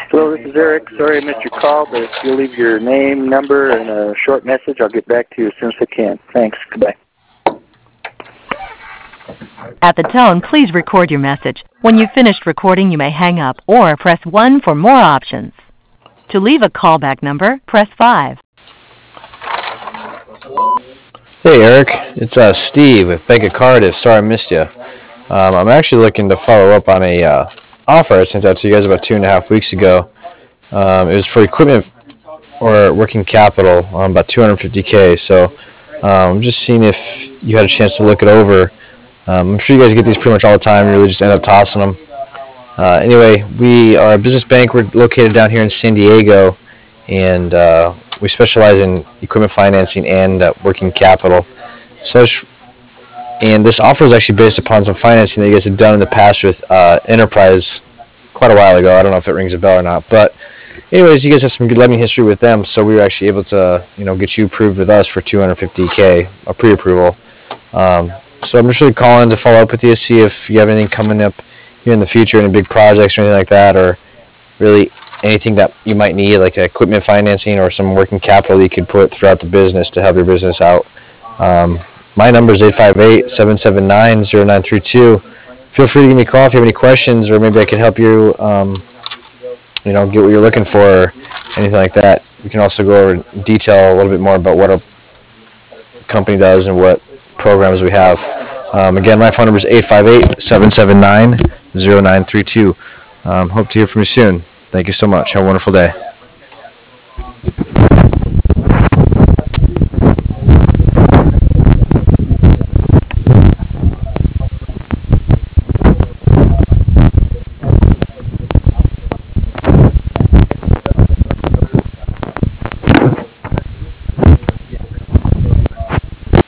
Hello, this is Eric. Sorry I missed your call, but if you'll leave your name, number, and a short message, I'll get back to you as soon as I can. Thanks. Goodbye. At the tone, please record your message. When you've finished recording, you may hang up or press 1 for more options. To leave a callback number, press 5. Hey Eric, it's Steve with Bank of Cardiff. Sorry I missed you. I'm actually looking to follow up on a offer I sent out to you guys about 2.5 weeks ago. It was for equipment or working capital, about $250K. So I'm just seeing if you had a chance to look it over. I'm sure you guys get these pretty much all the time. You really just end up tossing them. Anyway, we are a business bank. We're located down here in San Diego, and we specialize in equipment financing and working capital. And this offer is actually based upon some financing that you guys have done in the past with Enterprise quite a while ago. I don't know if it rings a bell or not, but anyways, you guys have some good lending history with them, so we were actually able to, get you approved with us for $250K, a pre-approval. So I'm just really calling to follow up with you, see if you have anything coming up here in the future, any big projects or anything like that, or really anything that you might need, like equipment financing or some working capital that you could put throughout the business to help your business out. My number is 858-779-0932. Feel free to give me a call if you have any questions, or maybe I can help you, get what you're looking for, or anything like that. We can also go over in detail a little bit more about what our company does and what programs we have. Again, my phone number is 858-779-0932. Hope to hear from you soon. Thank you so much. Have a wonderful day.